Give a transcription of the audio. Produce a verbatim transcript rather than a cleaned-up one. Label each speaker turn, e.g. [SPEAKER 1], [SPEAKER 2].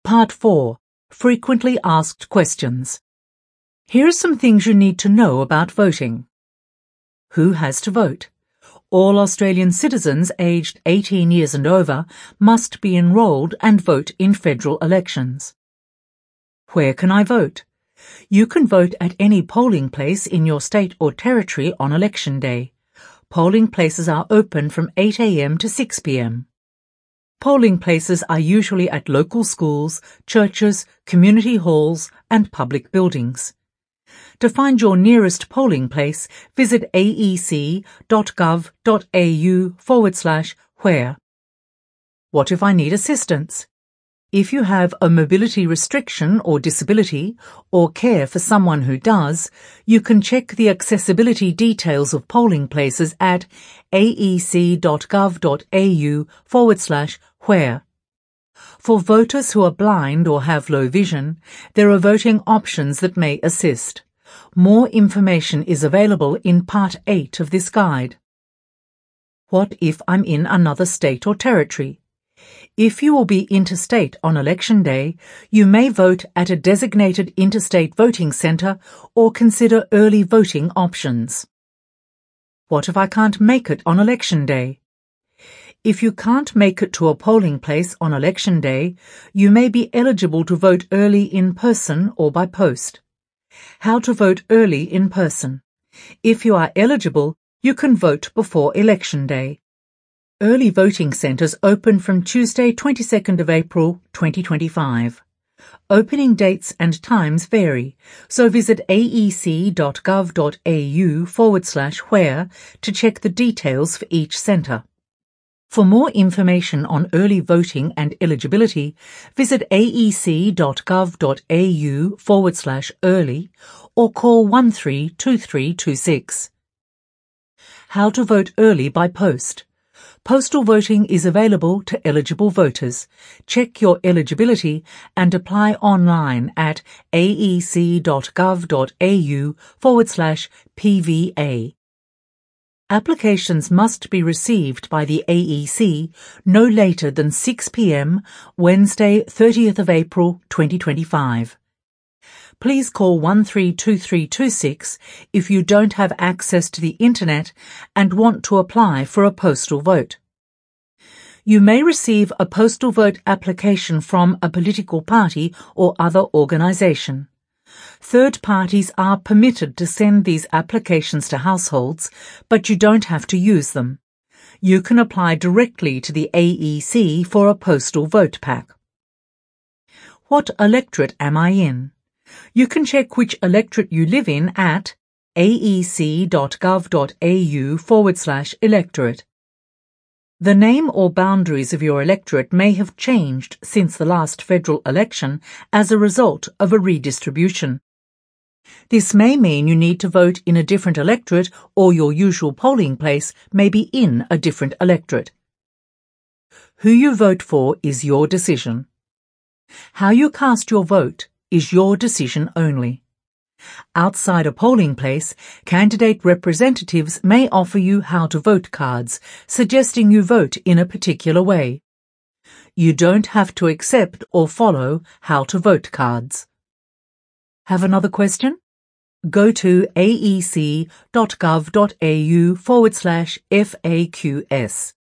[SPEAKER 1] Part four. Frequently Asked Questions. Here are some things you need to know about voting. Who has to vote? All Australian citizens aged eighteen years and over must be enrolled and vote in federal elections. Where can I vote? You can vote at any polling place in your state or territory on election day. Polling places are open from eight a m to six p m Polling places are usually at local schools, churches, community halls and public buildings. To find your nearest polling place, visit aec.gov.au forward slash where. What if I need assistance? If you have a mobility restriction or disability, or care for someone who does, you can check the accessibility details of polling places at aec.gov.au forward slash where. For voters who are blind or have low vision, there are voting options that may assist. More information is available in Part eight of this guide. What if I'm in another state or territory? If you will be interstate on election day, you may vote at a designated interstate voting centre or consider early voting options. What if I can't make it on election day? If you can't make it to a polling place on election day, you may be eligible to vote early in person or by post. How to vote early in person. If you are eligible, you can vote before election day. Early voting centres open from Tuesday, twenty-second of April, twenty twenty-five. Opening dates and times vary, so visit aec.gov.au forward slash where to check the details for each centre. For more information on early voting and eligibility, visit aec.gov.au forward slash early or call one three two three two six. How to vote early by post. Postal voting is available to eligible voters. Check your eligibility and apply online at aec.gov.au forward slash PVA. Applications must be received by the A E C no later than six p m Wednesday, thirtieth of April, twenty twenty-five. Please call one three two three two six if you don't have access to the internet and want to apply for a postal vote. You may receive a postal vote application from a political party or other organisation. Third parties are permitted to send these applications to households, but you don't have to use them. You can apply directly to the A E C for a postal vote pack. What electorate am I in? You can check which electorate you live in at aec.gov.au forward slash electorate. The name or boundaries of your electorate may have changed since the last federal election as a result of a redistribution. This may mean you need to vote in a different electorate or your usual polling place may be in a different electorate. Who you vote for is your decision. How you cast your vote is your decision only. Outside a polling place, candidate representatives may offer you how to vote cards, suggesting you vote in a particular way. You don't have to accept or follow how to vote cards. Have another question? Go to aec.gov.au forward slash FAQs.